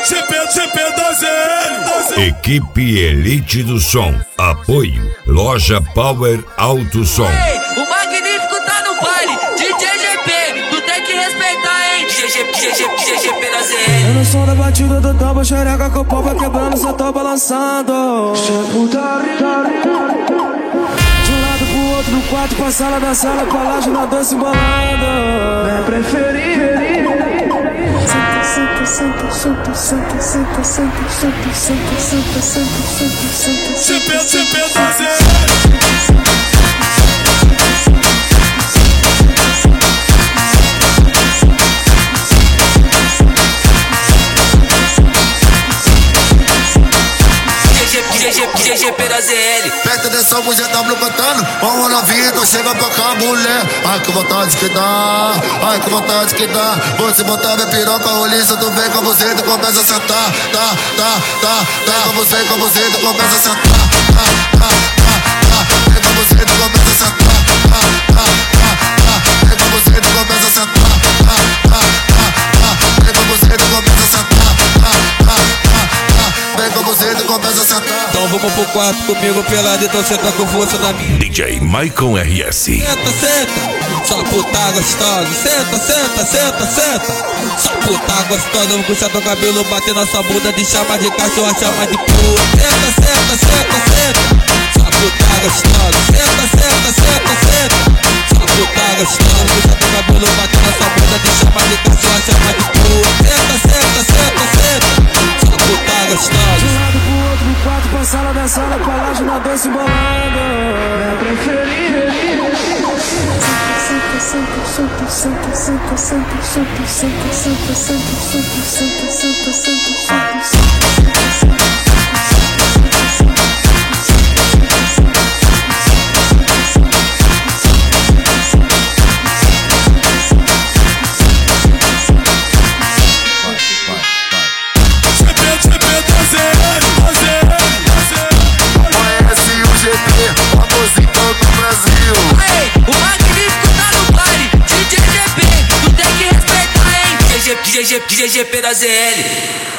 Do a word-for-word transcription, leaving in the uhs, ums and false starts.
G P, G P da Z L. Equipe Elite do Som. Apoio Loja Power Alto Som. Ei, o Magnífico tá no baile. D J G P, tu tem que respeitar, hein? G G P da Z L. Eu não sou da batida do tambo, xereca com o pau vai quebrando, só tô balançando. De um lado pro outro, do quarto pra sala, da sala pra laje, na dança embolando. Minha preferida. Senta, senta, senta, senta, senta, senta, senta, senta, senta, senta, senta, G P, G P da Z L. G G P da Z L. Presta atenção pro G W cantando. Vamos novinha, então chega pra cá, mulher. Ai que vontade que dá, ai que vontade que dá. Você botar minha piroca, roliça, tu vem com você, tu começa a sentar. Tá, tá, tá, tá. Com você, com você, tu começa a sentar. Tá, tá, tá, tá. Vem com você, tu começa a sentar. Tá, tá, tá, tá. Vem com você, tu começa a sentar. Tá, tá, tá, tá. Vem com você, tu começa a sentar. Tá, tá, tá, tá. Vem com você, tu começa a sentar. Então vamos pro quarto comigo pelado, então senta com força na minha. D J Michael R S. Senta, senta, só puta gostosa. Senta, senta, senta, senta. Só puta gostosa, vou puxar teu cabelo, bater na sua bunda, de chama de cachorro, chama de puta. Senta, senta, senta, senta. Só puta gostosa. Senta, senta, senta, senta. Só puta gostosa, vou puxar teu cabelo, bater na sua bunda, de chama de cachorro, chama de puta. Senta, senta, senta, senta. Só puta gostosa. de um lado pro outro, do quarto pra sala, da sala pra laje, na dança embolando. Minha preferida. Senta, senta, senta, senta, senta, senta, senta, senta, senta, senta, senta, senta, senta, senta, senta, senta. G G P da Z L.